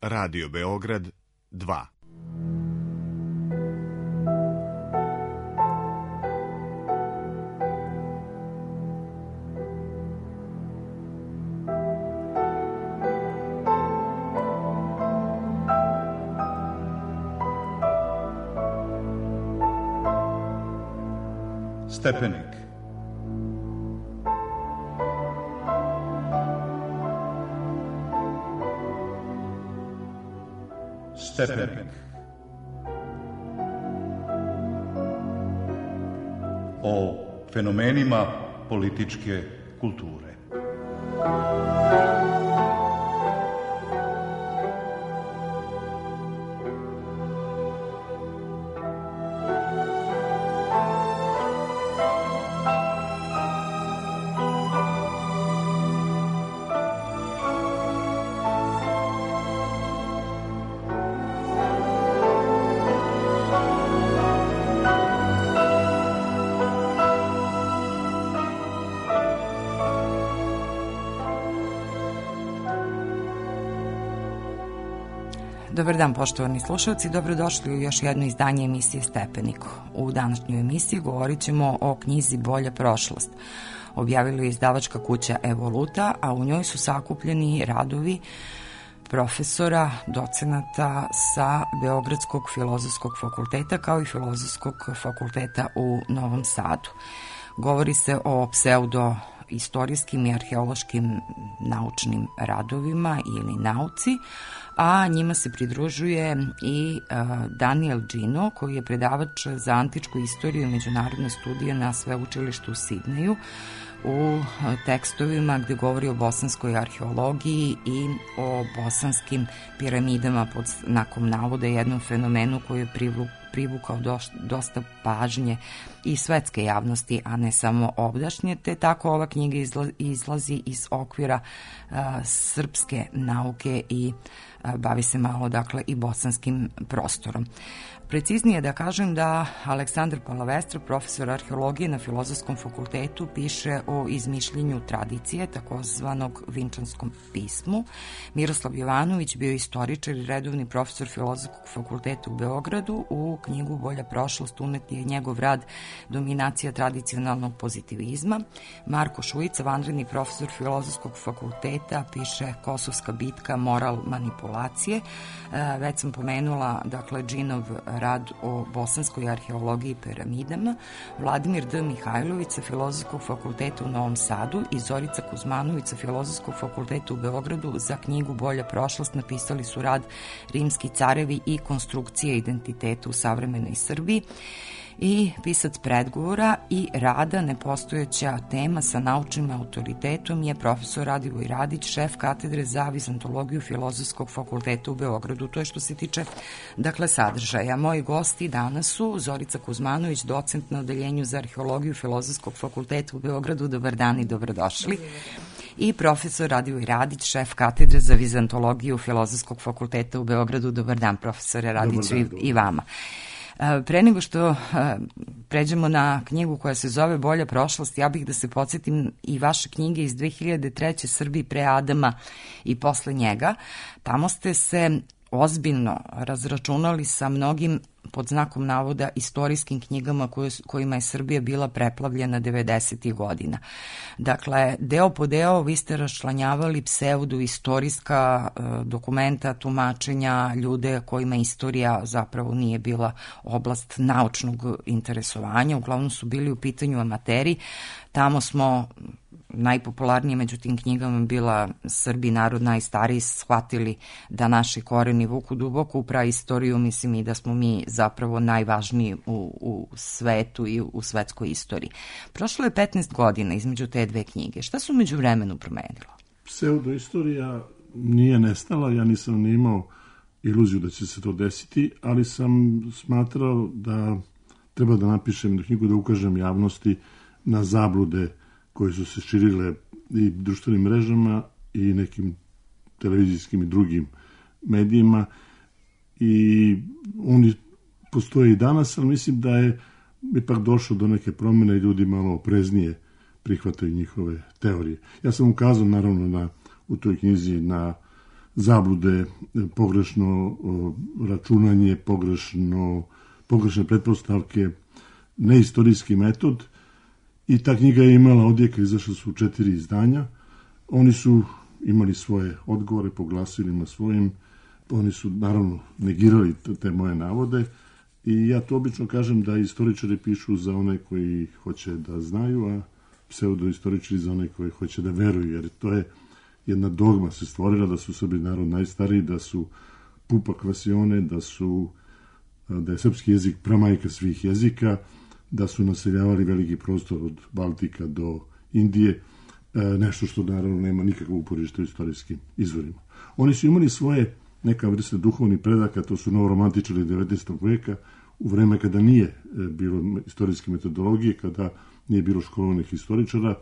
Radio Beograd 2. Stepenik. Stepenik. O fenomenima političke kulture. Dobar dan, poštovani slušalci, dobrodošli u još jedno izdanje emisije Stepenik. U današnjoj emisiji govorit ćemo o knjizi Bolja prošlost. Objavila je izdavačka kuća Evoluta, a u njoj su sakupljeni radovi profesora, docenata sa Beogradskog filozofskog fakulteta kao i Filozofskog fakulteta u Novom Sadu. Govori se o pseudo-istorijskim i arheološkim naučnim radovima ili nauci, a njima se pridružuje i Daniel Gino, koji je predavač za antičku istoriju i međunarodne studije na sveučilištu u Sidneju, u tekstovima gde govori o bosanskoj arheologiji i o bosanskim piramidama pod znakom navoda, jednom fenomenu koji je privukao dosta pažnje i svetske javnosti, a ne samo ovdašnje, te tako ova knjiga izlazi iz okvira srpske nauke i bavi se malo, dakle, i bosanskim prostorom. Preciznije da kažem da Aleksandar Palavestra, profesor arheologije na Filozofskom fakultetu, piše o izmišljenju tradicije, takozvanog Vinčanskom pismu. Miroslav Jovanović bio istoričar i redovni profesor Filozofskog fakulteta u Beogradu. U knjigu Bolja prošlost unet je njegov rad Dominacija tradicionalnog pozitivizma. Marko Šujica, vanredni profesor Filozofskog fakulteta, piše Kosovska bitka, moral manipulacije. Već sam pomenula, dakle, Džinov rad o bosanskoj arheologiji i piramidama. Vladimir D. Mihajlović sa Filozofskog fakulteta u Novom Sadu i Zorica Kuzmanović sa Filozofskog fakulteta u Beogradu za knjigu Bolja prošlost napisali su rad Rimski carevi i konstrukcije identiteta u savremenoj Srbiji. I pisac predgovora i rada Nepostojeća tema sa naučnim autoritetom je profesor Radivoj Radić, šef katedre za vizantologiju Filozofskog fakulteta u Beogradu. To je što se tiče, dakle, sadržaja. Moji gosti danas su Zorica Kuzmanović, docent na odeljenju za arheologiju Filozofskog fakulteta u Beogradu. Dobar dan i dobrodošli. I profesor Radivoj Radić, šef katedre za vizantologiju Filozofskog fakulteta u Beogradu. Dobar dan, profesore Radiću, i vama. Pre nego što pređemo na knjigu koja se zove Bolja prošlost, ja bih da se podsjetim i vaše knjige iz 2003. Srbiji pre Adama i posle njega. Tamo ste se ozbiljno razračunali sa mnogim, pod znakom navoda, istorijskim knjigama kojima je Srbija bila preplavljena 90. godina. Dakle, deo po deo vi ste raščlanjavali pseudo-istorijska dokumenta, tumačenja, ljude kojima istorija zapravo nije bila oblast naučnog interesovanja, uglavnom su bili u pitanju amateri. Tamo smo najpopularnije među tim knjigama bila Srbi, narod najstariji, shvatili da naši koreni vuku duboko u praistoriju, mislim, i da smo mi zapravo najvažniji u svetu i u svetskoj istoriji. Prošlo je 15 godina između te dve knjige. Šta su među vremenu promenilo? Pseudoistorija nije nestala, ja nisam ni imao iluziju da će se to desiti, ali sam smatrao da treba da napišem knjigu, da ukažem javnosti na zablude koje su se širile i društvenim mrežama i nekim televizijskim i drugim medijima, i oni postoje i danas, ali mislim da je ipak došlo do neke promjene i ljudi malo opreznije prihvataju njihove teorije. Ja sam ukazao naravno u toj knjizi na zablude, pogrešno računanje, pogrešne pretpostavke, neistorijski metod. I ta knjiga je imala odjeka, izašla su 4 izdanja. Oni su imali svoje odgovore po glasilima svojim, oni su naravno negirali te moje navode i ja to obično kažem da istoričari pišu za one koji hoće da znaju, a pseudoistoričari za one koji hoće da veruju, jer to je jedna dogma se stvorila da su Srbi narod najstariji, da su pupa kvasione, da je srpski jezik pramajka svih jezika, da su naseljavali veliki prostor od Baltika do Indije, nešto što naravno nema nikakvo uporište u istorijskim izvorima. Oni su imali svoje neka vrste duhovnih predaka, to su novoromantičari 19. veka, u vreme kada nije bilo istorijske metodologije, kada nije bilo školovanih istoričara.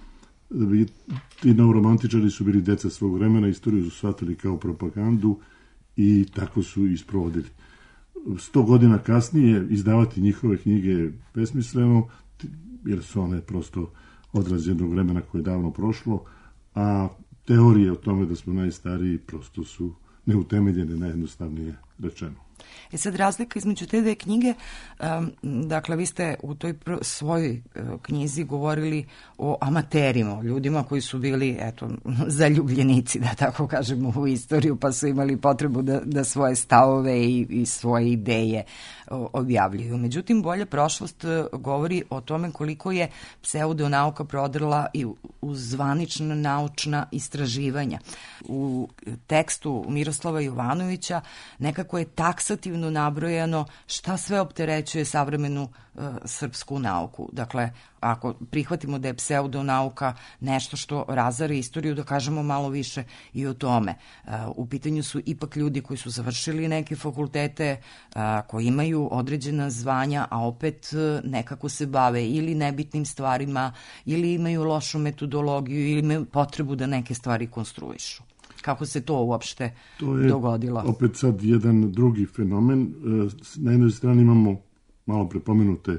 Ti novoromantičari su bili deca svog vremena, istoriju su shvatili kao propagandu i tako su isprovodili. 100 godina kasnije izdavati njihove knjige je besmisleno, jer su one prosto odraz jednog vremena koje je davno prošlo, a teorije o tome da smo najstariji prosto su neutemeljene, najjednostavnije rečeno. Sad razlika između te dve knjige, dakle vi ste u toj svojoj knjizi govorili o amaterima, o ljudima koji su bili zaljubljenici, da tako kažemo, u istoriju, pa su imali potrebu da svoje stavove i svoje ideje objavljuju. Međutim, Bolja prošlost govori o tome koliko je pseudonauka prodrla i u zvanična naučna istraživanja. U tekstu Miroslava Jovanovića nekako je taksativno nabrojano šta sve opterećuje savremenu srpsku nauku. Dakle, ako prihvatimo da je pseudonauka nešto što razara istoriju, da kažemo malo više i o tome. U pitanju su ipak ljudi koji su završili neke fakultete, koji imaju određena zvanja, a opet nekako se bave ili nebitnim stvarima, ili imaju lošu metodologiju, ili imaju potrebu da neke stvari konstruišu. Kako se to uopšte dogodilo? To je opet sad jedan drugi fenomen. Na jednoj strani imamo malo prepomenute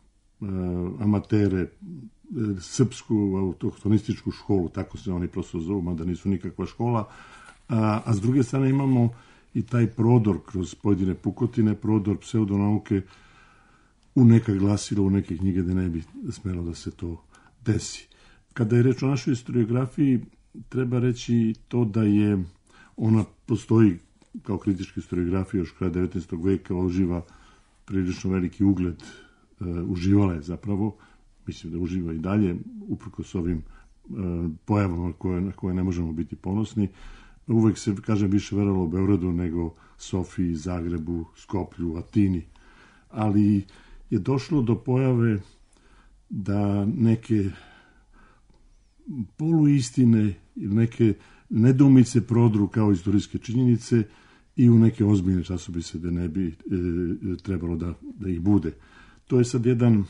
amatere, srpsku autohtonističku školu, tako se oni prosto zovu, mada nisu nikakva škola, a s druge strane imamo i taj prodor kroz pojedine pukotine, prodor pseudonauke u neka glasila, u neke knjige gde ne bi smelo da se to desi. Kada je reč o našoj historiografiji, treba reći to da je ona postoji kao kritička historiografija još kraja 19. veka, uživa prilično veliki ugled, uživala je zapravo, mislim da uživa i dalje, uprkos ovim pojavama na koje ne možemo biti ponosni. Uvek se, kažem, više verovalo u Beogradu nego Sofiji, Zagrebu, Skoplju, Atini, ali je došlo do pojave da neke poluistine ili neke nedoumice prodru kao istorijske činjenice i u neke ozbiljne časopise da ne bi trebalo da ih bude. To je sad jedna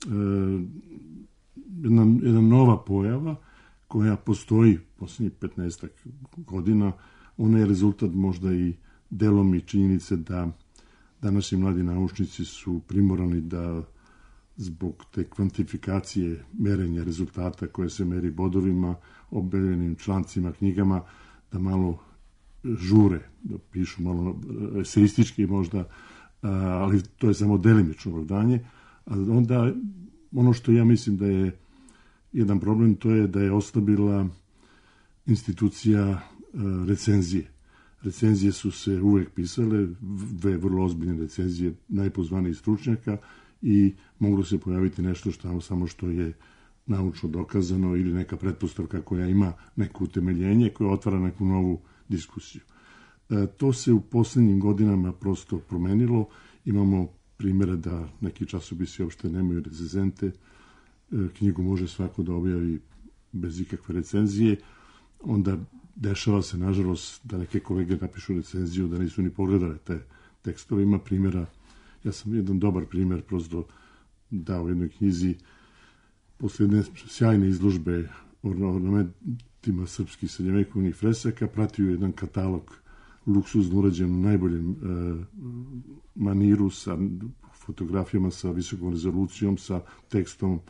nova pojava koja postoji posljednjih 15 godina. Ona je rezultat možda i delom i činjenice da današnji mladi naučnici su primorani da zbog te kvantifikacije merenja rezultata koje se meri bodovima, objavljenim člancima, knjigama, da malo žure, da pišu malo eseistički možda, ali to je samo delimično opravdanje. A onda ono što ja mislim da je jedan problem, to je da je oslabila institucija recenzije. Recenzije su se uvek pisale, dve vrlo ozbiljne recenzije najpozvanijih stručnjaka i moglo se pojaviti nešto samo što je naučno dokazano ili neka pretpostavka koja ima neko utemeljenje, koja otvara neku novu diskusiju. To se u poslednjim godinama prosto promenilo. Imamo primjere da neki časopisi uopšte nemaju recenzente, knjigu može svako da objavi bez ikakve recenzije, onda dešava se, nažalost, da neke kolege napišu recenziju da nisu ni pogledale te tekstove. Ima primjera, ja sam jedan dobar primjer prosto dao u jednoj knjizi posle jedne sjajne izložbe ornamentima srpskih srednjovekovnih fresaka, pratio jedan katalog luksuzno urađen u najboljem maniru, sa fotografijama sa visokom rezolucijom, sa tekstom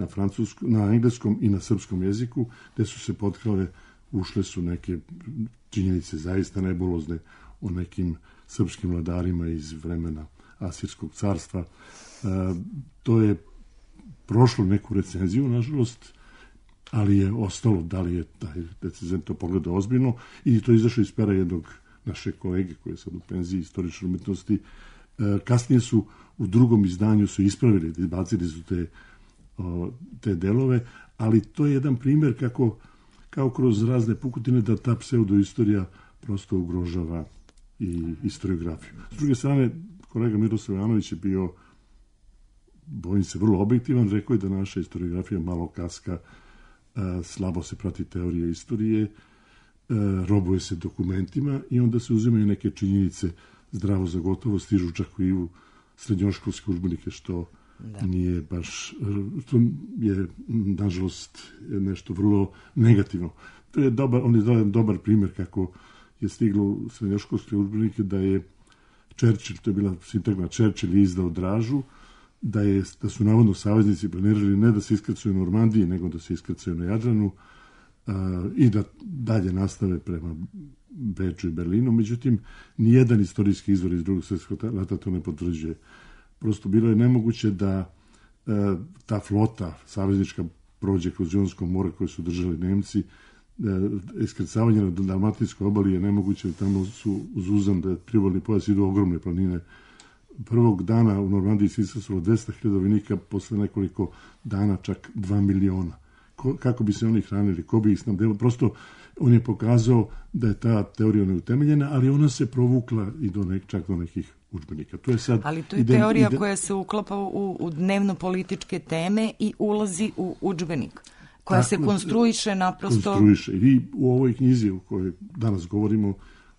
na engleskom i na srpskom jeziku, gde su se potkrale, ušle su neke činjenice zaista nebulozne o nekim srpskim vladarima iz vremena Asirskog carstva. To je prošlo neku recenziju, nažalost, ali je ostalo, da li je taj recenzent to pogledao ozbiljno, i to je izašlo iz pera jednog naše kolege koji je sad u penziji istorične umetnosti. Kasnije su u drugom izdanju su ispravili, izbacili su te delove, ali to je jedan primjer kako kao kroz razne pukotine da ta pseudoistorija prosto ugrožava i historiografiju. S druge strane, kolega Miroslav Jovanović je bio, bojim se, vrlo objektivan, rekao je da naša historiografija malo kaska, slabo se prati teorije istorije, robuje se dokumentima i onda se uzimaju neke činjenice zdravo za gotovo, stižu čak i u srednjoškolske udžbenike, što nije baš, to je nažalost nešto vrlo negativno. To je dobar primjer kako je stiglo u srednjoškolske udžbenike da je Churchill, to je bila sintagma, Churchill je izdao dražu, da su navodno saveznici planirali ne da se iskrcaju u Normandiji, nego da se iskrcaju na Jadranu i da dalje nastave prema Beču i Berlinu. Međutim, nijedan istorijski izvor iz Drugog svjetskog rata to ne potvrđuje. Prosto bilo je nemoguće da ta flota saveznička prođe kroz Jonsko more koje su držali Nemci. Iskrcavanje na Dalmatinskoj obali je nemoguće, tamo su uz Uzan, da je priobalni pojas, idu ogromne planine. Prvog dana u Normandiji se iskrcalo 200.000 vojnika, posle nekoliko dana čak 2 miliona. Kako bi se oni hranili, ko bi ih snabdevao? Prosto on je pokazao da je ta teorija neutemeljena, ali ona se provukla i čak do nekih udžbenika. Ali to je teorija koja se uklapa u dnevno-političke teme i ulazi u udžbenik, koja se konstruiše naprosto. I u ovoj knjizi o kojoj danas govorimo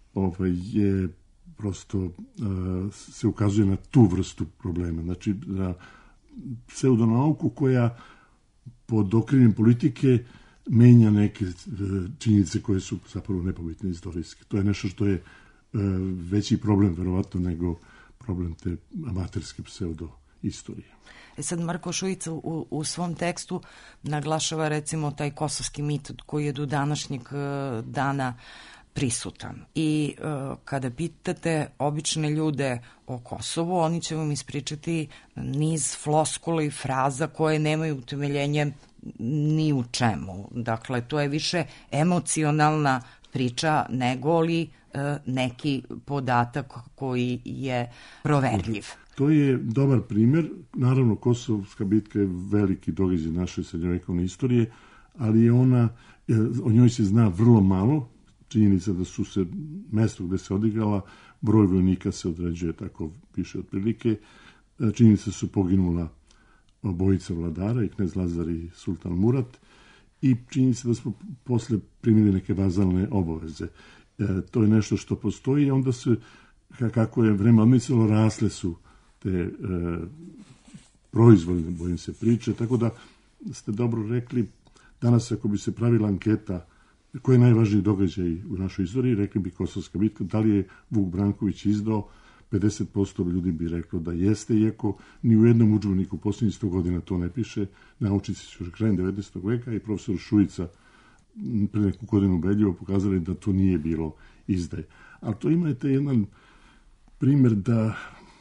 je prosto se ukazuje na tu vrstu problema. Znači, na pseudonauku koja pod okriljem politike menja neke činjenice koje su zapravo nepobitne istorijske. To je nešto što je veći problem, verovatno, nego problem te amaterske pseudo-istorije. Sad Marko Šujica u svom tekstu naglašava recimo taj kosovski mit koji je do današnjeg dana prisutan. I kada pitate obične ljude o Kosovu, oni će vam ispričati niz floskula i fraza koje nemaju utemeljenje ni u čemu. Dakle, to je više emocionalna priča nego li neki podatak koji je proverljiv. To je dobar primjer. Naravno, Kosovska bitka je veliki događaj naše srednjovekovne istorije, ali je o njoj se zna vrlo malo. Činjenica da su se mesto gde se odigrala, broj vojnika se određuje, tako piše otprilike. Činjenica su poginula obojica vladara, i knez Lazar i sultan Murat, i činjenica da smo posle primili neke vazalne obaveze. To je nešto što postoji, onda se, kako je vreme odmicalo, rasle su te proizvoljne, bojim se, priče, tako da ste dobro rekli, danas ako bi se pravila anketa koji je najvažniji događaj u našoj istoriji, rekli bi Kosovska bitka. Da li je Vuk Branković izdao? 50% ljudi bi reklo da jeste, iako ni u jednom udžbeniku posljednjih 100 godina to ne piše. Naučnici su krajem 19. veka i profesor Šujica pre neku godinu ubedljivo pokazali da to nije bilo izdaje. Ali to imate jedan primjer da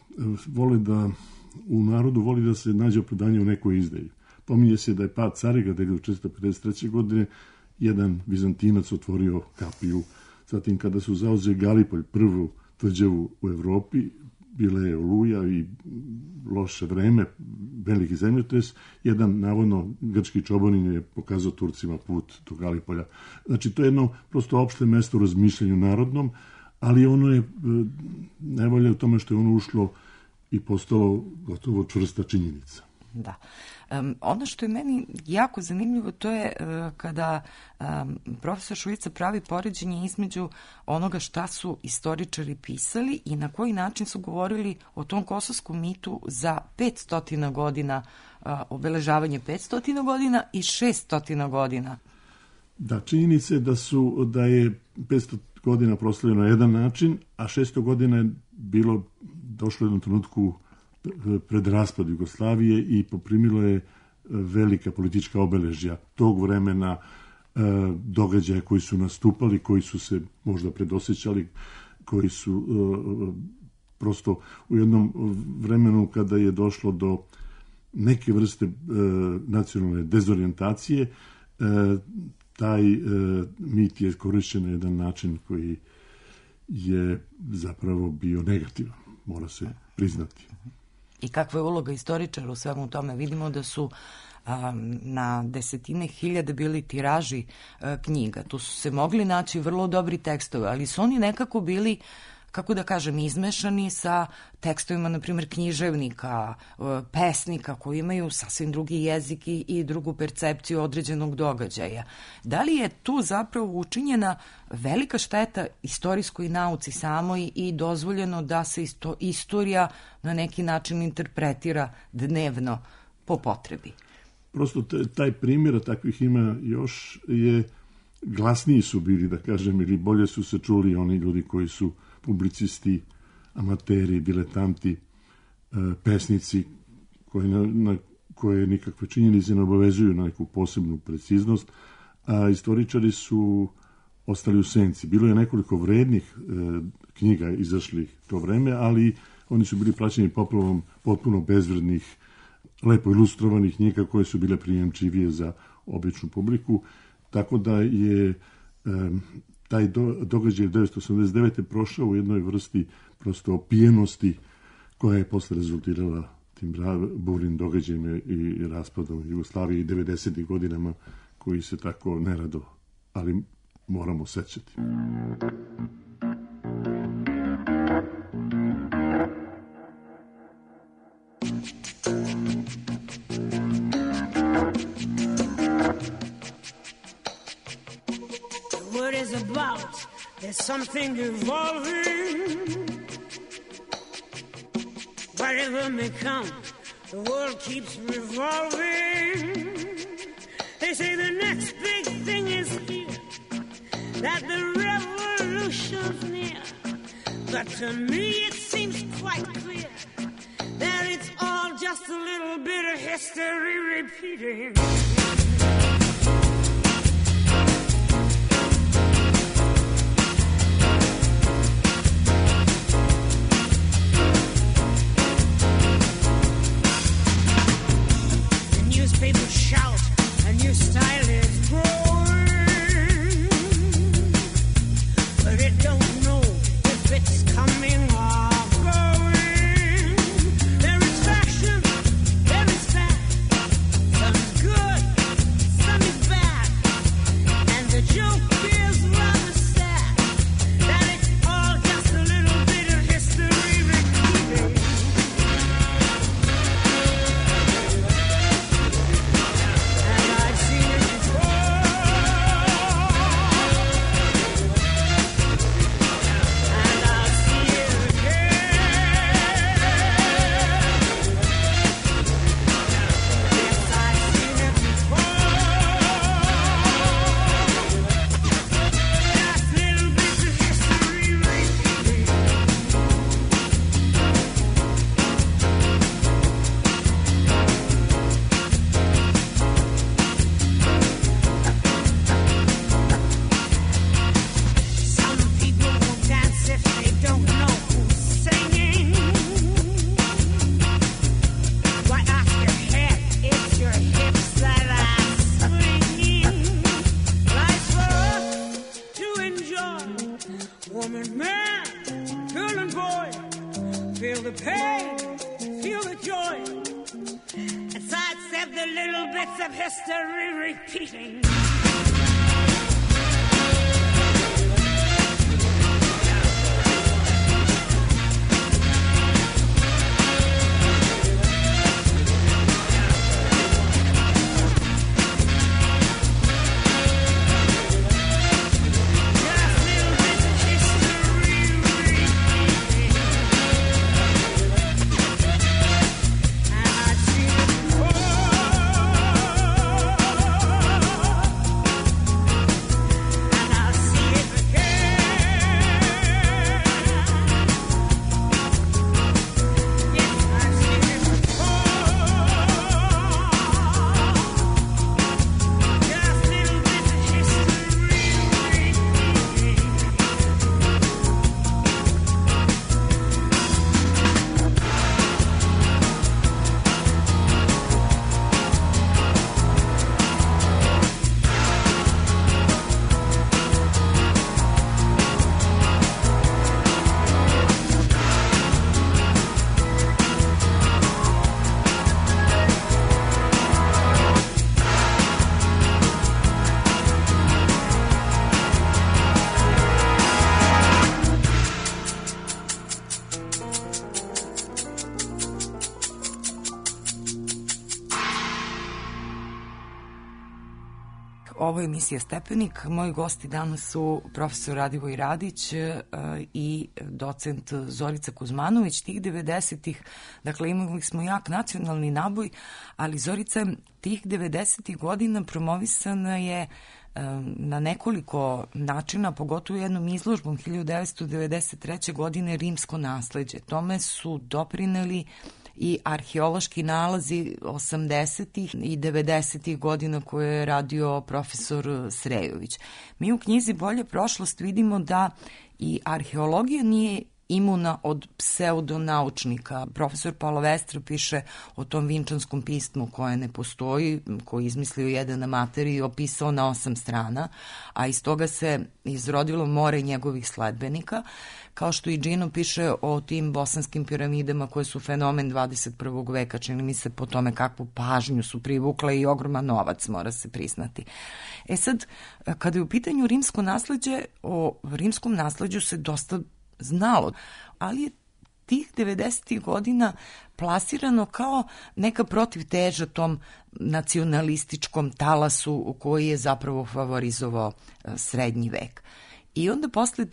u narodu voli da se nađe opravdanje u nekoj izdaji. Pominje se da je pad Carigrada 1453. godine jedan Vizantinac otvorio kapiju. Zatim, kada su zauzeli Galipolj, prvu tvrđavu u Evropi, bila je oluja i loše vreme, veliki zemljotres, jedan navodno grčki čobanin je pokazao Turcima put do Galipolja. Znači, to je jedno prosto opšte mesto u razmišljanju narodnom, ali ono je najbolje u tome što je ono ušlo i postalo gotovo čvrsta činjenica. Da. Ono što je meni jako zanimljivo, to je kada profesor Šujica pravi poređenje između onoga šta su istoričari pisali i na koji način su govorili o tom kosovskom mitu za 500 godina, obeležavanje 500 godina i 600 godina. Da, činjenica je da je 500 godina proslavljeno na jedan način, a 600 godina je došlo u jednom trenutku pred raspad Jugoslavije i poprimilo je velika politička obeležja tog vremena, događaja koji su nastupali, koji su se možda predosećali, koji su prosto u jednom vremenu kada je došlo do neke vrste nacionalne dezorijentacije, taj mit je korišćen na jedan način koji je zapravo bio negativan, mora se priznati. I kakva je uloga istoričara u svemu tome? Vidimo da su na desetine hiljade bili tiraži knjiga. Tu su se mogli naći vrlo dobri tekstovi, ali su oni nekako bili, kako da kažem, izmešani sa tekstovima, na primjer, književnika, pesnika koji imaju sasvim drugi jezik i drugu percepciju određenog događaja. Da li je tu zapravo učinjena velika šteta istorijskoj nauci samoj i dozvoljeno da se istorija na neki način interpretira dnevno po potrebi? Prosto taj primjer, takvih ima još, je glasniji su bili, da kažem, ili bolje su se čuli oni ljudi koji su publicisti, amateri, diletanti, pesnici na koje nikakve činjenice ne obavezuju na neku posebnu preciznost, a istoričari su ostali u senci. Bilo je nekoliko vrednih knjiga izašlih to vreme, ali oni su bili plaćeni poplavom potpuno bezvrednih, lepo ilustrovanih knjiga koje su bile prijemčivije za običnu publiku, tako da je taj događaj 1989. prošao u jednoj vrsti prosto opijenosti koja je posle rezultirala tim burnim događajima i raspadom Jugoslavije i 90. godinama koji se tako nerado, ali moramo sećati. There's something evolving. Whatever may come, the world keeps revolving. They say the next big thing is here, that the revolution's near. But to me it seems quite clear that it's all just a little bit of history repeating. People shout, a new style is growing, but it don't know if it's coming or going. There is fashion, there is fat, some is good, some is bad, and the joke is rather sad, that it's all just a little bit of history repeating. Ovo je emisija Stepenik. Moji gosti danas su profesor Radivoj Radić i docent Zorica Kuzmanović. Tih 90-ih, dakle imali smo jak nacionalni naboj, ali Zorica, tih 90-ih godina promovisana je na nekoliko načina, pogotovo jednom izložbom 1993. godine Rimsko nasleđe. Tome su doprineli i arheološki nalazi 80. i 90. godina koje je radio profesor Srejović. Mi u knjizi Bolja prošlost vidimo da i arheologija nije imuna od pseudonaučnika. Profesor Paolo Vestra piše o tom vinčanskom pismu koje ne postoji, koji je izmislio jedan amater i opisao na 8 strana, a iz toga se izrodilo more njegovih sledbenika, kao što i Gino piše o tim bosanskim piramidama koje su fenomen 21. veka, čini mi se po tome kakvu pažnju su privukle i ogroman novac, mora se priznati. Sad, kada je u pitanju rimsko nasleđe, o rimskom nasleđu se dosta znalo, ali je tih 90. godina plasirano kao neka protivteža tom nacionalističkom talasu koji je zapravo favorizovao srednji vek. I onda posle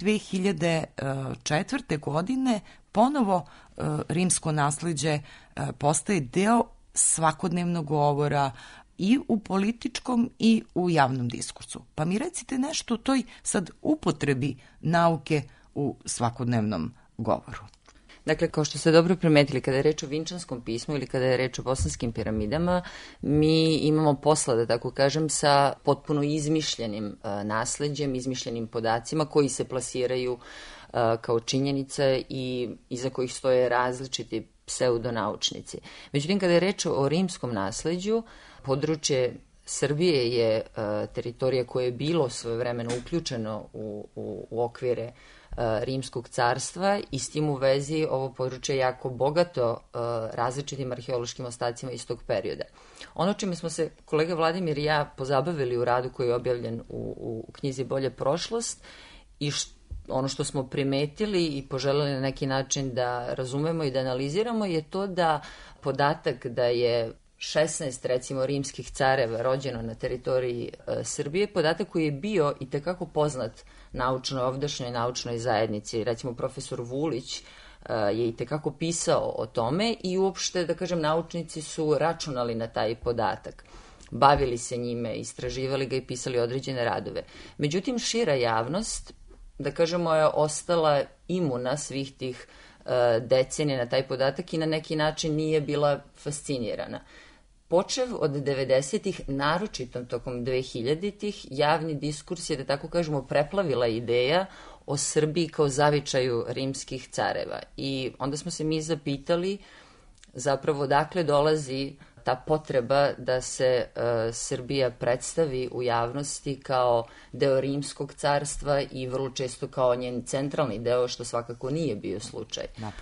2004. godine ponovo rimsko nasleđe postaje deo svakodnevnog govora i u političkom i u javnom diskursu. Pa mi recite nešto o toj sad upotrebi nauke u svakodnevnom govoru. Dakle, kao što ste dobro primetili, kada je reč o vinčanskom pismu ili kada je reč o bosanskim piramidama, mi imamo posla, da tako kažem, sa potpuno izmišljenim nasleđem, izmišljenim podacima koji se plasiraju kao činjenica i iza kojih stoje različiti pseudonaučnici. Međutim, kada je reč o rimskom nasleđu, područje Srbije je teritorija koje je bilo svojevremeno uključeno u okvire Rimskog carstva i s tim u vezi ovo područje je jako bogato različitim arheološkim ostacima iz tog perioda. Ono čime smo se kolega Vladimir i ja pozabavili u radu koji je objavljen u knjizi Bolja prošlost i ono što smo primetili i poželjeli na neki način da razumemo i da analiziramo je to da podatak da je 16, recimo, rimskih careva rođeno na teritoriji Srbije, podatak koji je bio i tekako poznat ovdašnjoj naučnoj zajednici. Recimo, profesor Vulić je i tekako pisao o tome i uopšte, da kažem, naučnici su računali na taj podatak. Bavili se njime, istraživali ga i pisali određene radove. Međutim, šira javnost, da kažemo, je ostala imuna svih tih decenija na taj podatak i na neki način nije bila fascinirana. Počev od 90-ih, naročito tokom 2000-ih, javni diskurs je, da tako kažemo, preplavila ideja o Srbiji kao zavičaju rimskih careva. I onda smo se mi zapitali zapravo odakle dolazi ta potreba da se Srbija predstavi u javnosti kao deo Rimskog carstva i vrlo često kao njen centralni deo, što svakako nije bio slučaj.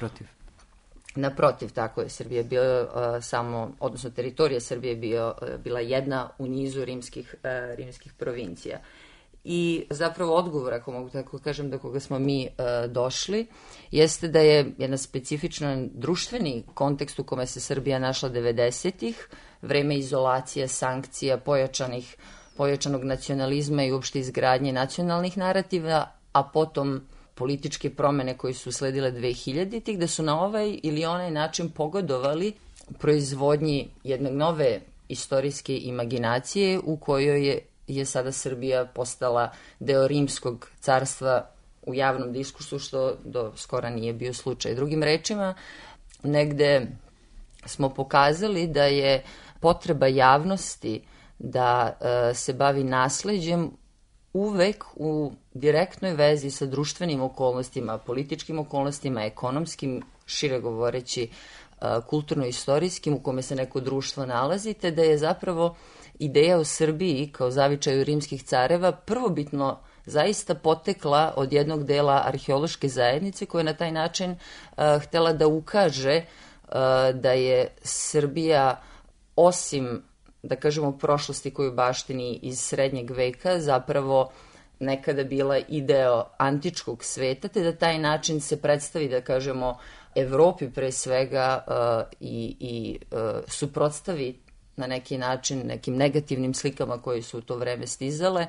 Naprotiv, tako je, Srbija bio odnosno teritorija Srbije bila jedna u nizu rimskih provincija. I zapravo odgovor, ako mogu tako kažem, do koga smo mi došli, jeste da je jedan specifičan društveni kontekst u kome se Srbija našla 90-ih, vreme izolacije, sankcija, pojačanog nacionalizma i uopšte izgradnje nacionalnih narativa, a potom političke promene koje su sledile 2000-ih, da su na ovaj ili onaj način pogodovali proizvodnji jednog nove istorijske imaginacije u kojoj je sada Srbija postala deo Rimskog carstva u javnom diskursu, što do skora nije bio slučaj. Drugim rečima, negde smo pokazali da je potreba javnosti da se bavi nasleđem uvek u direktnoj vezi sa društvenim okolnostima, političkim okolnostima, ekonomskim, šire govoreći kulturno-istorijskim, u kome se neko društvo nalazi, te da je zapravo ideja o Srbiji kao zavičaju rimskih careva prvobitno zaista potekla od jednog dela arheološke zajednice koja je na taj način htela da ukaže da je Srbija, osim, da kažemo, prošlosti koju baštini iz srednjeg veka, zapravo nekada bila i deo antičkog sveta, te da taj način se predstavi, da kažemo, Evropi pre svega i suprotstavi na neki način nekim negativnim slikama koje su u to vreme stizale.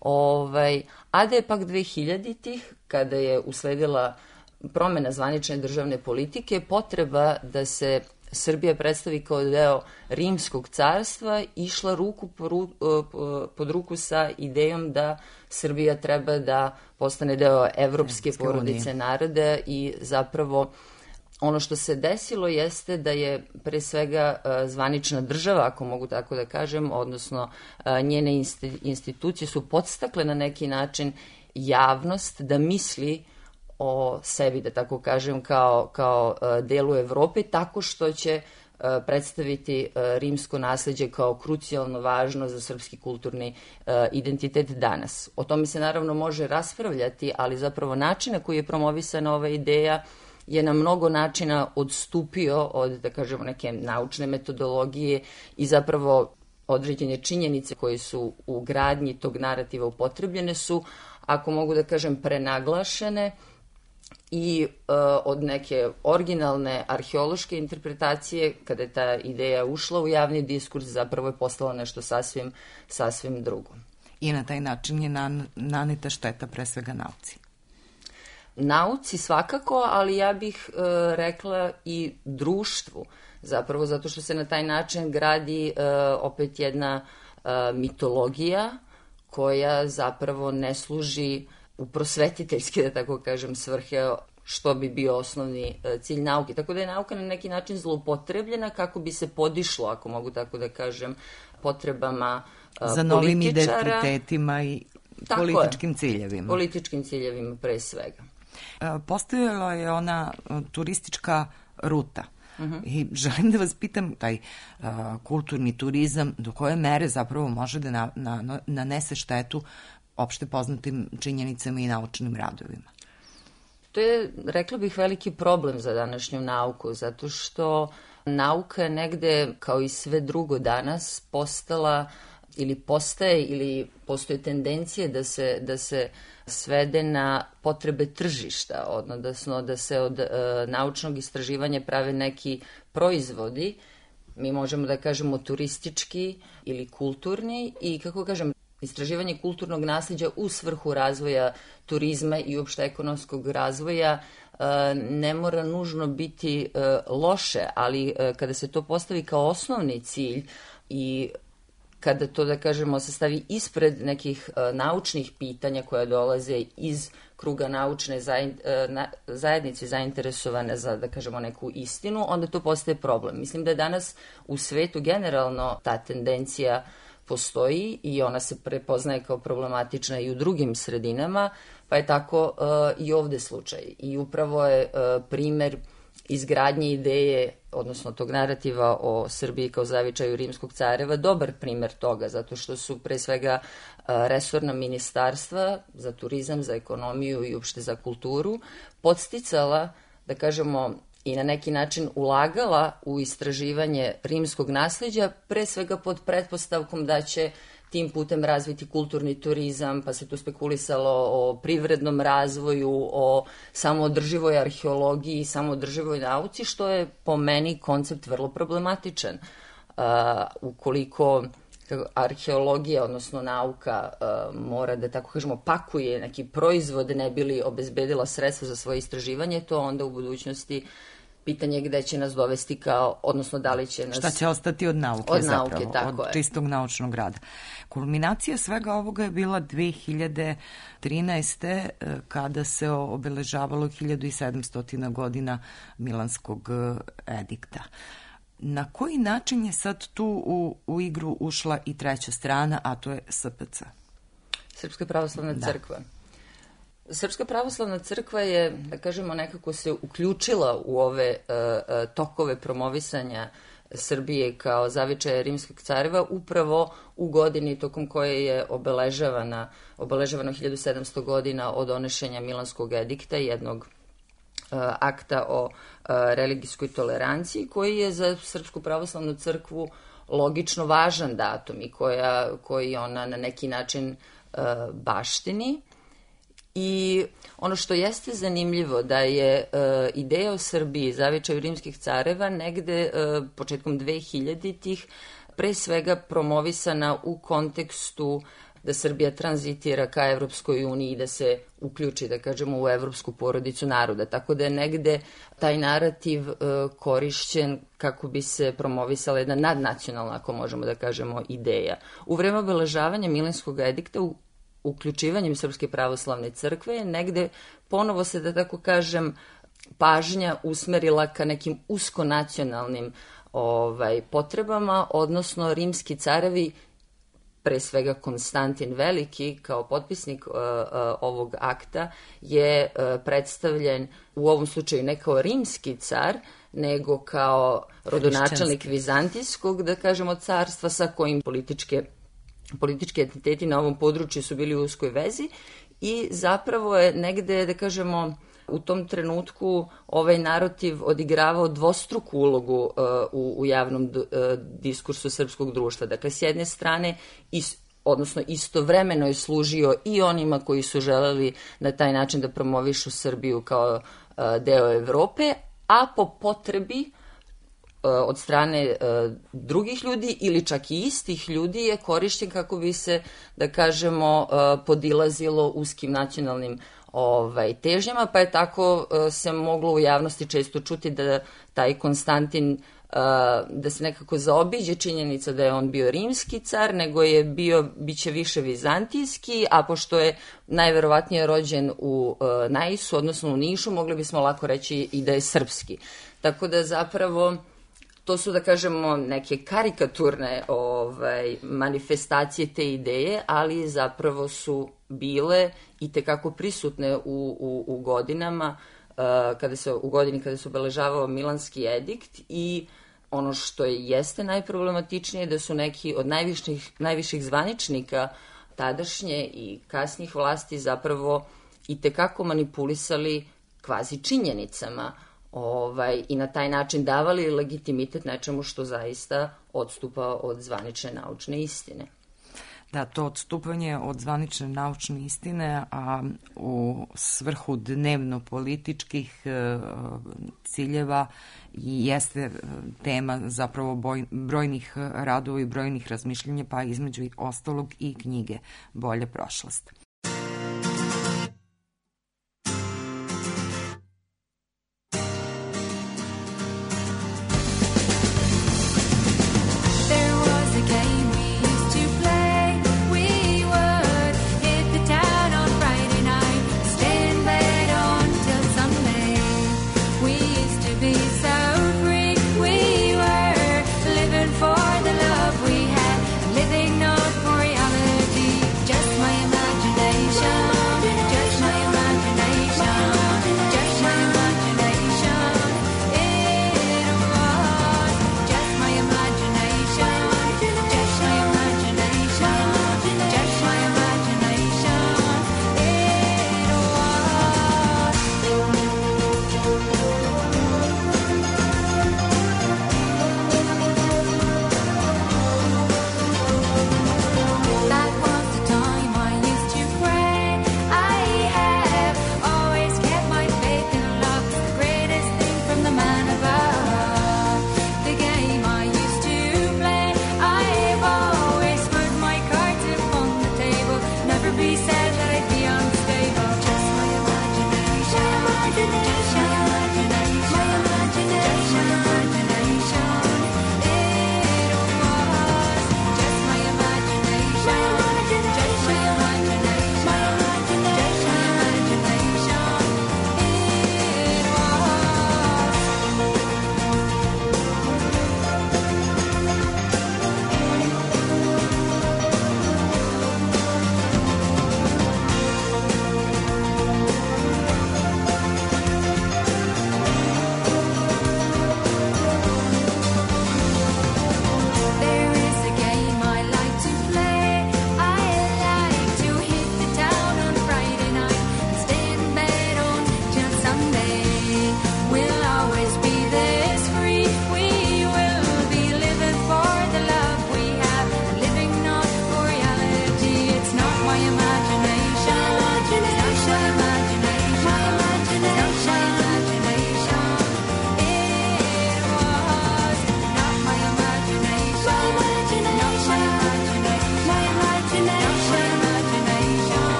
A da je pak 2000-ih, kada je usledila promena zvanične državne politike, potreba da se Srbija predstavi kao deo Rimskog carstva, išla ruku pod ruku sa idejom da Srbija treba da postane deo evropske porodice naroda i zapravo ono što se desilo jeste da je pre svega zvanična država, ako mogu tako da kažem, odnosno njene institucije su podstakle na neki način javnost da misli o sebi, da tako kažem, kao delu Evrope, tako što će predstaviti rimsko nasleđe kao krucijalno važno za srpski kulturni identitet danas. O tome se naravno može raspravljati, ali zapravo način na koji je promovisana ova ideja je na mnogo načina odstupio od, da kažemo, neke naučne metodologije i zapravo određene činjenice koje su u gradnji tog narativa upotrebljene su, ako mogu da kažem, prenaglašene i od neke originalne arheološke interpretacije, kada je ta ideja ušla u javni diskurs, zapravo je postalo nešto sasvim drugo. I na taj način je naneta šteta pre svega nauci. Nauci svakako, ali ja bih rekla i društvu, zapravo zato što se na taj način gradi opet jedna mitologija koja zapravo ne služi u prosvetiteljske, da tako kažem, svrhe, što bi bio osnovni cilj nauke. Tako da je nauka na neki način zloupotrebljena kako bi se podišlo, ako mogu tako da kažem, potrebama političara. Za novim identitetima i političkim ciljevima. Političkim ciljevima pre svega. Postojala je ona turistička ruta. I želim da vas pitam, taj kulturni turizam do koje mere zapravo može da nanese štetu opšte poznatim činjenicama i naučnim radovima? To je, rekla bih, veliki problem za današnju nauku, zato što nauka je negde, kao i sve drugo danas, postala ili postaje ili postoje tendencije da se svede na potrebe tržišta, odnosno da se od naučnog istraživanja prave neki proizvodi, mi možemo da kažemo turistički ili kulturni, i kako kažem, istraživanje kulturnog nasleđa u svrhu razvoja turizma i uopšte ekonomskog razvoja ne mora nužno biti loše, ali kada se to postavi kao osnovni cilj i kada to, da kažemo, se stavi ispred nekih naučnih pitanja koja dolaze iz kruga naučne zajednice zainteresovane za, da kažemo, neku istinu, onda to postaje problem. Mislim da je danas u svetu generalno ta tendencija postoji i ona se prepoznaje kao problematična i u drugim sredinama, pa je tako i ovde slučaj. I upravo je primer izgradnje ideje, odnosno tog narativa o Srbiji kao zavičaju Rimskog careva, dobar primer toga, zato što su pre svega resorna ministarstva za turizam, za ekonomiju i uopšte za kulturu podsticala, da kažemo, i na neki način ulagala u istraživanje rimskog nasleđa, pre svega pod pretpostavkom da će tim putem razviti kulturni turizam, pa se tu spekulisalo o privrednom razvoju, o samoodrživoj arheologiji, samoodrživoj nauci, što je po meni koncept vrlo problematičan. Ukoliko arheologija, odnosno nauka, mora da, tako kažemo, pakuje neki proizvod ne bi li obezbedila sredstva za svoje istraživanje, to onda u budućnosti pitanje gde će nas dovesti odnosno da li će nas... Šta će ostati od nauke, od zapravo, nauke, tako od čistog naučnog rada. Kulminacija svega ovoga je bila 2013. kada se obeležavalo 1700 godina Milanskog edikta. Na koji način je sad tu u igru ušla i treća strana, a to je SPC? Srpska pravoslavna crkva. Srpska pravoslavna crkva je, da kažemo, nekako se uključila u ove tokove promovisanja Srbije kao zavičaja Rimskog careva upravo u godini tokom koje je obeležavano 1700 godina od donošenja Milanskog edikta, jednog akta o religijskoj toleranciji, koji je za Srpsku pravoslavnu crkvu logično važan datum i koji ona na neki način baštini. I ono što jeste zanimljivo da je ideja o Srbiji, zavičaju rimskih careva, negde početkom 2000-ih pre svega promovisana u kontekstu da Srbija tranzitira ka Evropskoj uniji i da se uključi, da kažemo, u evropsku porodicu naroda. Tako da je negde taj narativ korišćen kako bi se promovisala jedna nadnacionalna, ako možemo da kažemo, ideja. U vreme obeležavanja Milenskog edikta, uključivanjem Srpske pravoslavne crkve, je negde ponovo se, da tako kažem, pažnja usmerila ka nekim uskonacionalnim potrebama, odnosno rimski carevi, pre svega Konstantin Veliki, kao potpisnik ovog akta, je predstavljen u ovom slučaju ne kao rimski car, nego kao rodonačelnik vizantijskog, da kažemo, carstva sa kojim politički entiteti na ovom području su bili u uskoj vezi i zapravo je negde, da kažemo, u tom trenutku ovaj narativ odigravao dvostruku ulogu u javnom diskursu srpskog društva. Dakle, s jedne strane, odnosno istovremeno je služio i onima koji su želeli na taj način da promovišu Srbiju kao deo Evrope, a po potrebi od strane drugih ljudi ili čak i istih ljudi je korišćen kako bi se, da kažemo, podilazilo uskim nacionalnim težnjama, pa je tako se moglo u javnosti često čuti da taj Konstantin, da se nekako zaobiđe činjenica da je on bio rimski car, nego je biće više vizantijski, a pošto je najverovatnije rođen u Naisu, odnosno u Nišu, mogli bismo lako reći i da je srpski. Tako da zapravo to su, da kažemo, neke karikaturne manifestacije te ideje, ali zapravo su bile i tekako prisutne u godinama, u godini kada se obeležavao Milanski edikt i ono što jeste najproblematičnije da su neki od najviših zvaničnika tadašnje i kasnijih vlasti zapravo i tekako manipulisali kvazi činjenicama i na taj način davali legitimitet nečemu što zaista odstupa od zvanične naučne istine. Da, to odstupanje od zvanične naučne istine, a u svrhu dnevno-političkih ciljeva jeste tema zapravo brojnih radova i brojnih razmišljenja, pa između ostalog i knjige Bolja prošlost. For the love we had, living not for reality, just my imagination.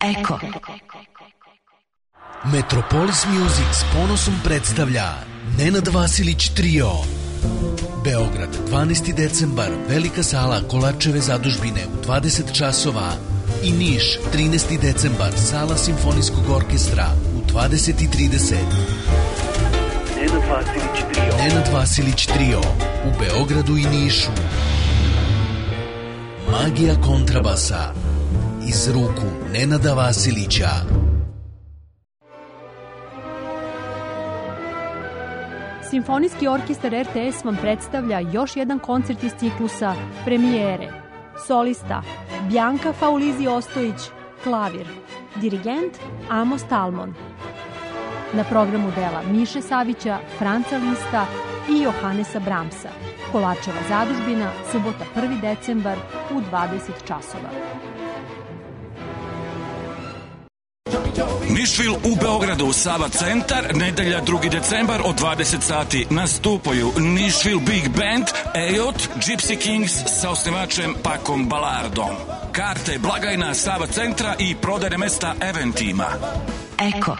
Eko. Metropolis Music s ponosom predstavlja Nenad Vasilić Trio. Beograd, 12. decembar, Velika sala Kolarčeve zadužbine u 20 časova. I Niš, 13. decembar, sala Simfonijskog orkestra u 20:30. Nenad Vasilić Trio u Beogradu i Nišu. Magija kontrabasa iz ruku Nenada Vasilića. Simfonijski orkestar RTS vam predstavlja još jedan koncert iz ciklusa Premijere. Solista Bjanka Faulizi Ostojić, klavir. Dirigent Amos Talmon. Na programu dela Miše Savića, Franca Lista i Johanesa Bramsa. Kolarčeva zadužbina, subota 1. decembar u 20 časova. Nišvil u Beogradu, Sava centar, nedelja 2. decembar od 20 sati. Nastupaju Nišvil Big Band, Ejot, Gypsy Kings sa osnivačem Pakom Balardom. Karte, blagajna Sava centra i prodajne mesta Eventima. Eko.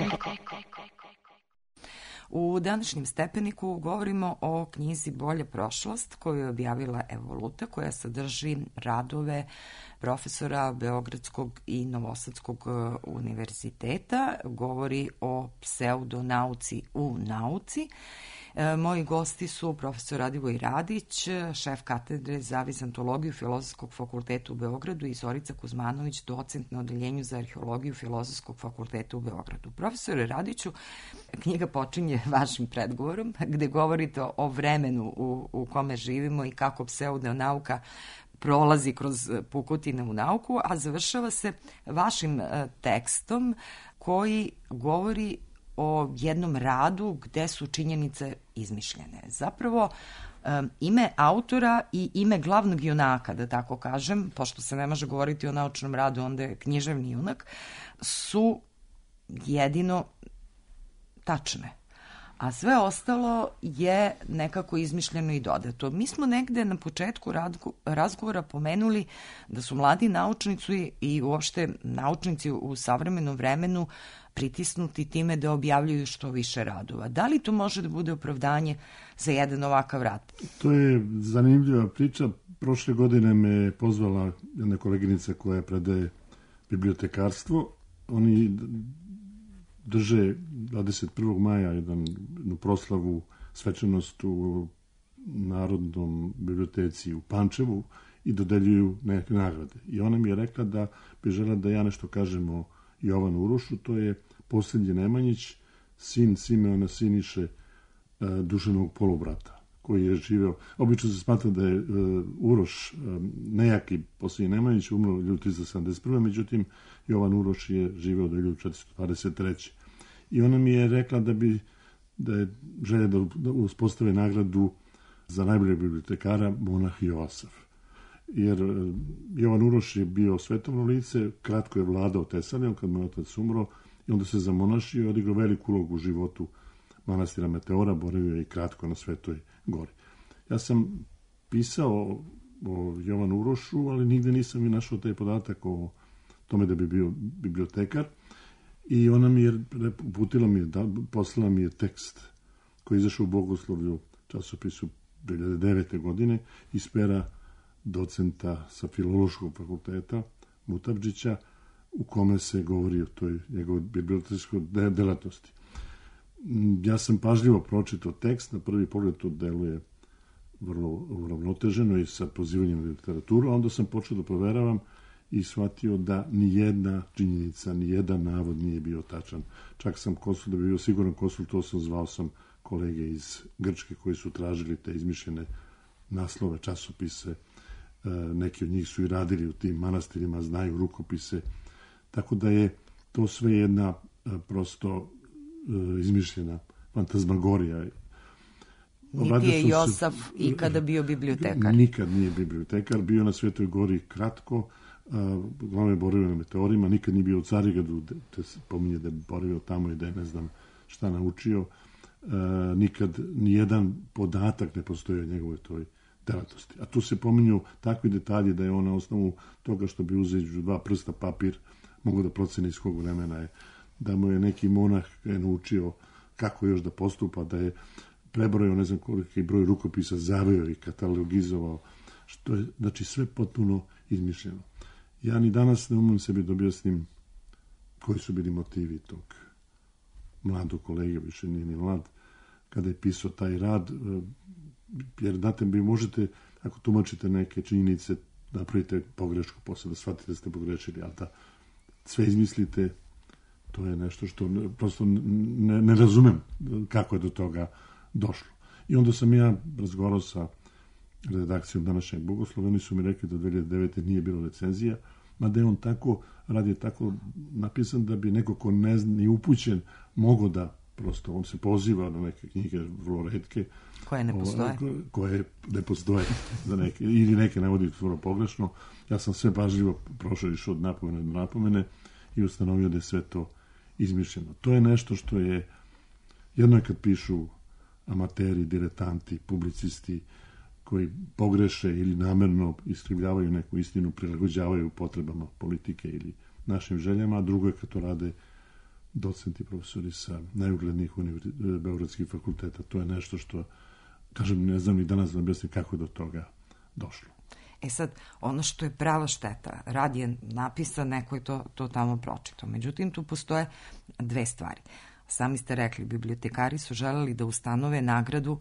U današnjem stepeniku govorimo o knjizi Bolja prošlost koju je objavila Evoluta, koja sadrži radove profesora Beogradskog i Novosadskog univerziteta. Govori o pseudonauci u nauci. Moji gosti su profesor Radivoj Radić, šef katedre za vizantologiju Filozofskog fakulteta u Beogradu i Zorica Kuzmanović, docent na odeljenju za arheologiju Filozofskog fakulteta u Beogradu. Profesore Radiću, knjiga počinje vašim predgovorom gde govorite o vremenu u kome živimo i kako pseudonauka prolazi kroz pukotine u nauku, a završava se vašim tekstom koji govori o jednom radu gde su činjenice izmišljene. Zapravo, ime autora i ime glavnog junaka, da tako kažem, pošto se ne može govoriti o naučnom radu, onda je književni junak, su jedino tačne. A sve ostalo je nekako izmišljeno i dodato. Mi smo negde na početku razgovora pomenuli da su mladi naučnici i uopšte naučnici u savremenom vremenu pritisnuti time da objavljuju što više radova. Da li to može da bude opravdanje za jedan ovakav rad? To je zanimljiva priča. Prošle godine me pozvala jedna koleginica koja predaje bibliotekarstvo. Oni drže 21. maja jednu proslavu, svečanost u Narodnom biblioteci u Pančevu i dodeljuju neke nagrade. I ona mi je rekla da bi žela da ja nešto kažem o Jovanu Urošu. To je posljednji Nemanjić, sin Simeona Siniše, Dušanovog polubrata, koji je živeo. Obično se smatra da je Uroš nejaki posljednji Nemanjić, umro 1371. Međutim, Jovan Uroš je živeo do 1423. I ona mi je rekla da je želja da uspostave nagradu za najboljeg bibliotekara monah Joasaf. Jer Jovan Uroš je bio svetovno lice, kratko je vladao Tesalijom kad mu je otac umro i onda se zamonašio i odigrao veliku ulogu u životu manastira Meteora, boravio je i kratko na Svetoj gori. Ja sam pisao o Jovanu Urošu, ali nigde nisam i našao taj podatak o tome da bi bio bibliotekar. I ona mi je uputila poslala mi je tekst koji je izašao u Bogoslovlju časopisu 2009. godine iz pera docenta sa Filološkog fakulteta Mutavdžića, u kome se govori o toj njegovoj bibliotečkoj delatnosti. Ja sam pažljivo pročitao tekst, na prvi pogled to deluje vrlo uravnoteženo i sa pozivanjem na literaturu, a onda sam počeo da proveravam i shvatio da nijedna činjenica, nijedan navod nije bio tačan. Čak sam da bi bio siguran konsultovao zvao sam kolege iz Grčke koji su tražili te izmišljene naslove, časopise. Neki od njih su i radili u tim manastirima, znaju rukopise. Tako da je to sve jedna prosto izmišljena fantazmagorija. Niti je Josaf ikada bio bibliotekar. Nikad nije bibliotekar, bio na Svetoj gori kratko, glavno je boravio na Meteorima, nikad nije bio u Carigradu, te se pominje da je boravio tamo i da je ne znam šta naučio. Nikad nijedan podatak ne postoji o njegovoj toj delatnosti. A tu se pominju takvi detalji da je on na osnovu toga što bi uzeo dva prsta papir mogu da proceni iz kog vremena je, da mu je neki monah naučio kako još da postupa, da je prebrojao ne znam koliki broj rukopisa, zaveo i katalogizovao, što je, znači, sve potpuno izmišljeno. Ja ni danas ne umem sebi da objasnim koji su bili motivi tog mladog kolege, više nije ni mlad, kada je pisao taj rad, jer znate, vi možete, ako tumačite neke činjenice, napravite pogrešku, posle da shvatite da ste pogrešili, ali da sve izmislite, to je nešto što prosto ne razumem kako je do toga došlo. I onda sam ja razgovarao sa redakcijom današnjeg Bogoslova, oni su mi rekli da 2009. nije bilo recenzija, mada je on tako, rad je tako napisan da bi neko ko ne zna ni upućen mogao da, prosto on se poziva na neke knjige vrlo retke, koje ne postoje. Koje ne postoje za neke, ili neke navodi vrlo pogrešno. Ja sam sve pažljivo prošao, išao od napomene do napomene i ustanovio da je sve to izmišljeno. To je nešto što je, jedno je kad pišu amateri, diletanti, publicisti koji pogreše ili namerno iskrivljavaju neku istinu, prilagođavaju potrebama politike ili našim željama, a drugo je kad to rade docenti, profesori sa najuglednijih beogradskih fakulteta. To je nešto što, kažem, ne znam ni danas da objasnim kako je do toga došlo. E sad, ono što je prava šteta, rad je napisan, neko je to tamo pročitao. Međutim, tu postoje dve stvari. Sami ste rekli, bibliotekari su želeli da ustanove nagradu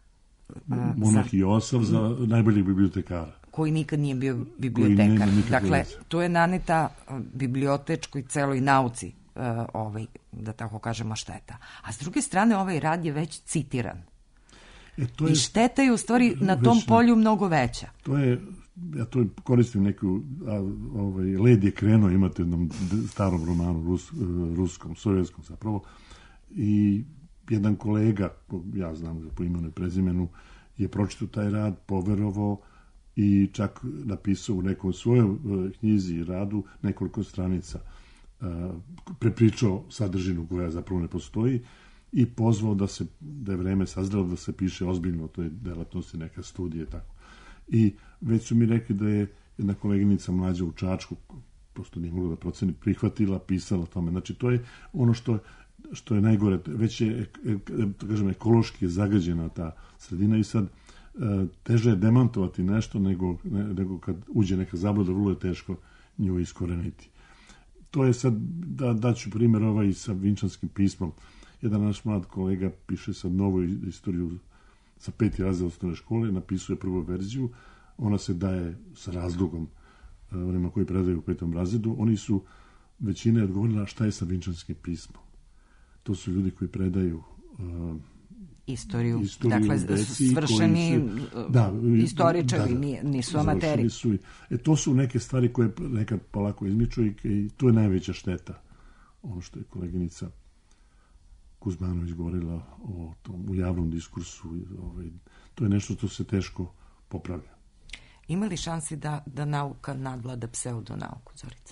Monah Josaf za najboljeg bibliotekara. Koji nikad nije bio bibliotekar. Dakle, tu je naneta bibliotečkoj celoj nauci, da tako kažemo, šteta. A s druge strane, ovaj rad je već citiran. I šteta je u stvari na tom polju mnogo veća. Ja to koristim neku, led je krenuo, imate jednom starom romanu, ruskom, sovjetskom zapravo, i jedan kolega, ja znam po imenu i prezimenu, je pročitao taj rad, poverovao i čak napisao u nekom svojoj knjizi i radu nekoliko stranica, prepričao sadržinu koja zapravo ne postoji i pozvao da je vreme sazrelo da se piše ozbiljno o toj delatnosti, neka studija i tako. I već su mi rekli da je jedna koleginica mlađa u Čačku, prosto nije mogla da proceni, prihvatila, pisala o tome. Znači, to je ono što je najgore. Već je, kažem, ekološki zagađena ta sredina i sad teže je demantovati nešto nego kad uđe neka zabluda, vrlo je teško nju iskoreniti. To je sad, da ću primjer sa Vinčanskim pismom. Jedan naš mlad kolega piše sad novu istoriju sa 5. razreda osnovne škole, napisuje prvu verziju, ona se daje sa razlogom onima koji predaju u 5. razredu. Oni su, većina je odgovorila šta je sa Vinčanskim pismom. To su ljudi koji predaju istoriju, dakle svršeni istoričari, nisu amateri. To su neke stvari koje nekad polako izmiču i to je najveća šteta. Ono što je koleginica Kuzmanović govorila o tom u javnom diskursu, to je nešto što se teško popravlja. Ima li šansi da nauka nadvlada pseudonauku, Zorica?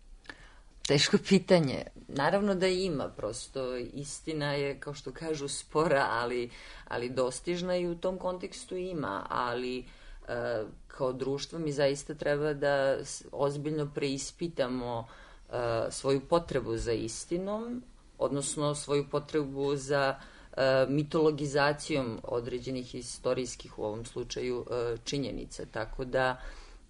Teško pitanje. Naravno da ima, prosto istina je, kao što kažu, spora, ali dostižna i u tom kontekstu ima, ali kao društvo mi zaista treba da ozbiljno preispitamo svoju potrebu za istinom, odnosno svoju potrebu za mitologizacijom određenih istorijskih, u ovom slučaju, činjenica. Tako da,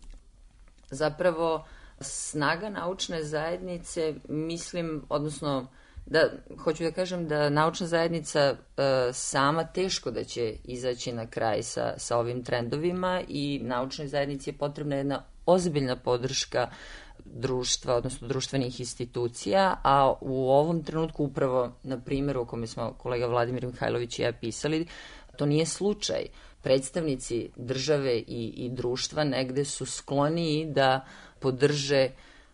zapravo, snaga naučne zajednice, mislim, odnosno, hoću da kažem da naučna zajednica sama teško da će izaći na kraj sa ovim trendovima i naučnoj zajednici je potrebna jedna ozbiljna podrška društva, odnosno društvenih institucija, a u ovom trenutku upravo na primjeru o kome smo kolega Vladimir Mihajlović i ja pisali, to nije slučaj. Predstavnici države i društva negde su skloniji da podrže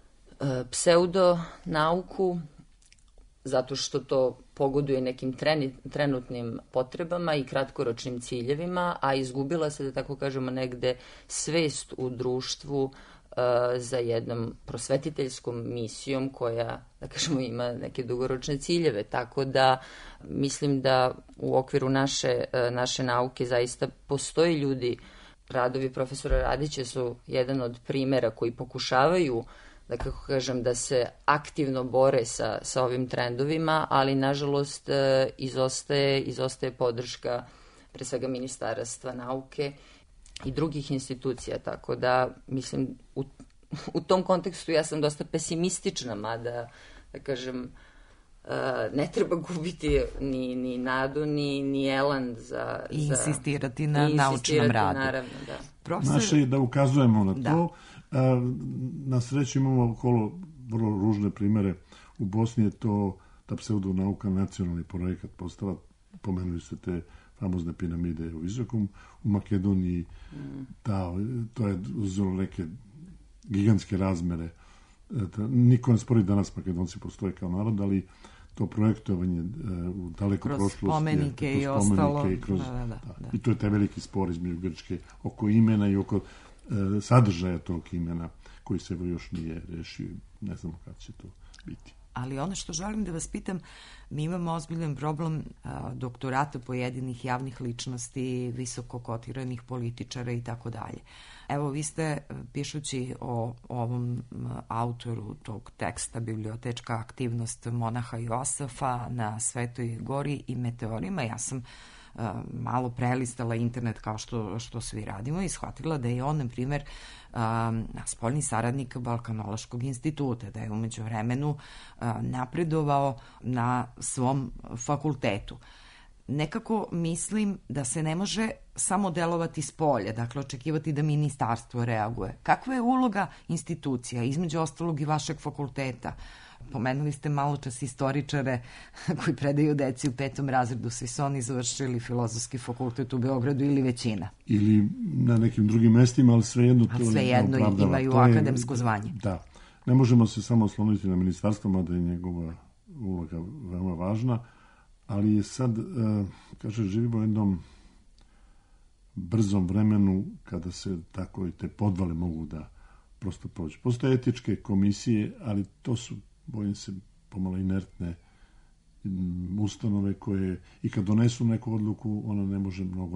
pseudonauku zato što to pogoduje nekim trenutnim potrebama i kratkoročnim ciljevima, a izgubila se, da tako kažemo, negde svest u društvu za jednom prosvetiteljskom misijom koja, da kažemo, ima neke dugoročne ciljeve. Tako da mislim da u okviru naše nauke zaista postoji ljudi. Radovi profesora Radića su jedan od primjera koji pokušavaju da kako kažem, da se aktivno bore sa ovim trendovima, ali nažalost izostaje podrška pre svega Ministarstva nauke i drugih institucija, tako da mislim u tom kontekstu ja sam dosta pesimistična, mada da kažem ne treba gubiti ni nadu, ni elan za insistirati na naučnom radu. Naravno, da. Profesor... Naše je da ukazujemo na to. Na sreću imamo okolo vrlo ružne primere. U Bosni je to ta pseudonauka nacionalni projekat postala, pomenuli ste te famozne piramide u Visokom, u Makedoniji to je uzelo neke gigantske razmere. Niko ne spori danas Makedonci postoje kao narod, ali to projektovanje u daleko prošlosti kroz spomenike i ostalo. I to je taj veliki spor između Grčke oko imena i oko sadržaja tog imena koji se još nije rešio. Ne znamo kada će to biti. Ali ono što želim da vas pitam, mi imamo ozbiljan problem doktorata pojedinih javnih ličnosti, visoko kotiranih političara i tako dalje. Evo, vi ste, pišući o ovom autoru tog teksta Bibliotečka aktivnost monaha Josafa na Svetoj gori i meteorima, ja sam malo prelistala internet kao što svi radimo i shvatila da je on, na primjer, spoljni saradnik Balkanološkog instituta, da je umeđu vremenu napredovao na svom fakultetu. Nekako mislim da se ne može samo delovati s polja, dakle očekivati da ministarstvo reaguje. Kakva je uloga institucija, između ostalog i vašeg fakulteta? Pomenuli ste malo čas istoričare koji predaju deci u 5. razredu, svi su oni završili Filozofski fakultet u Beogradu ili većina. Ili na nekim drugim mestima, ali svejedno to svejedno imaju akademsko zvanje. Da. Ne možemo se samo osloniti na ministarstvo, mada je njegova uloga veoma važna, ali je sad, živimo u jednom brzom vremenu kada se tako i te podvale mogu da prosto prođe. Postoje etičke komisije, ali to su, bojim se, pomalo inertne ustanove koje i kad donesu neku odluku, ona ne može mnogo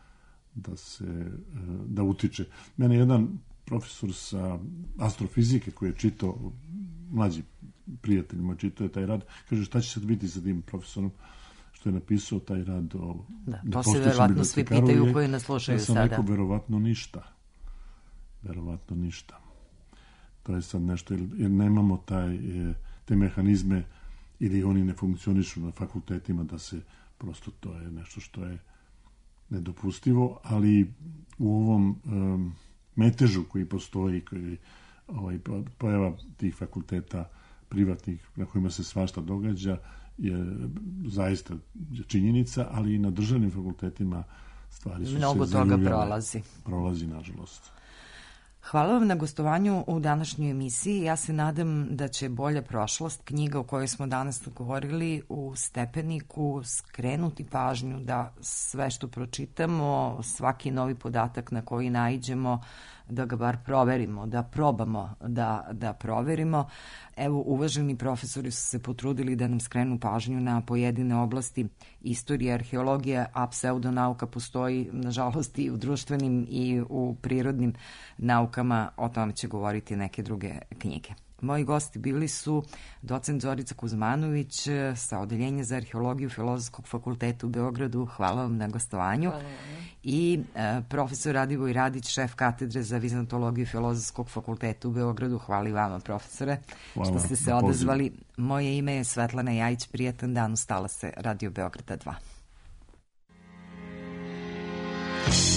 da utiče. Mene jedan profesor sa astrofizike koji je čitao, mlađi prijatelj moj čitao je taj rad, kaže šta će sad biti sa tim profesorom što je napisao taj rad o... Da, to se verovatno svi pitaju koji nas slušaju sada. Ja sam rekao, verovatno ništa. To je sad nešto, jer nemamo te mehanizme ili oni ne funkcionišu na fakultetima da se prosto, to je nešto što je nedopustivo, ali u ovom metežu koji postoji, koji pojava tih fakulteta privatnih na kojima se svašta događa je zaista činjenica, ali i na državnim fakultetima stvari su mnogo se toga prolazi, nažalost. Hvala vam na gostovanju u današnjoj emisiji. Ja se nadam da će Bolja prošlost, knjiga o kojoj smo danas govorili, u Stepeniku skrenuti pažnju da sve što pročitamo, svaki novi podatak na koji naiđemo, da ga bar proverimo, da probamo da proverimo. Evo, uvaženi profesori su se potrudili da nam skrenu pažnju na pojedine oblasti istorije, arheologije, a pseudonauka postoji, nažalost, i u društvenim i u prirodnim naukama. O tome će govoriti neke druge knjige. Moji gosti bili su docent Zorica Kuzmanović sa Odeljenja za arheologiju Filozofskog fakulteta u Beogradu. Hvala vam na gostovanju. I profesor Radivoj Radić, šef katedre za vizantologiju Filozofskog fakulteta u Beogradu. Hvala i vama, profesore, što ste se odazvali. Moje ime je Svetlana Jajić. Prijatan dan, ustala se Radio Beograda 2.